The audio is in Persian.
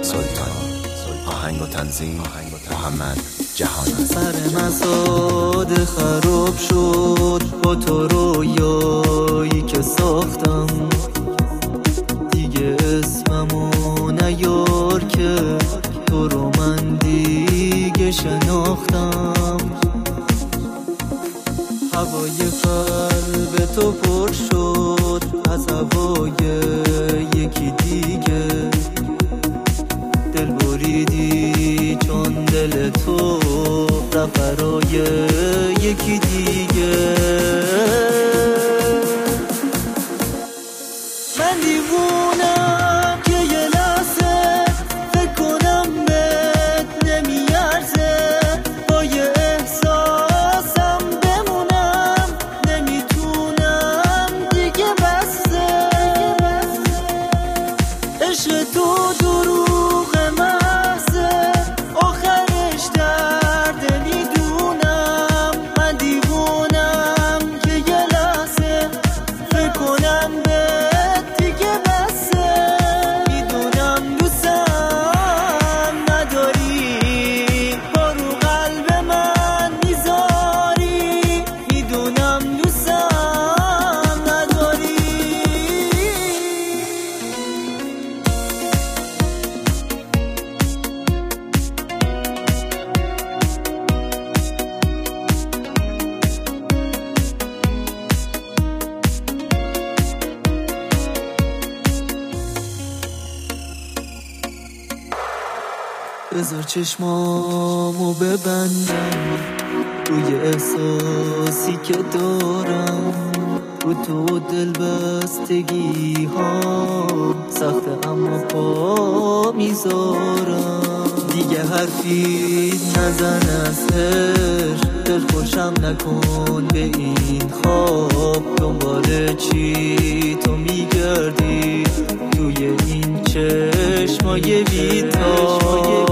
سلطانی. آهنگ و تنظیم محمد جهانی. سر مساد خراب شد با تو رویایی که ساختم، دیگه اسممو نیار که تو رو من دیگه شناختم. هوای قلب تو پر شد از هوای یکی دیگه، دل بریدی چون دل تو رفت برای یکی دیگه. من دیوونم که یه لحظه فکر کنم بهت نمیارزه، با یه احساسم بمونم نمیتونم دیگه بسه. عشق تو دروغ محضه، آخرش درد میدونم. من دیوونم که یه لحظه فکر کنم بهت دیگه بسه. میدونم دوستم نداری، با رو قلب من میذاری. میدونم دوستم نداری. بذار چشمامو ببندم روی احساسی که دارم، رو تو دل بستگی ها سخته اما پا میذارم. دیگه حرفی نزن از عشق، دل خوشم نکن به این خواب. دنبال چی تو میگردی توی این چشمای بی‌تاب؟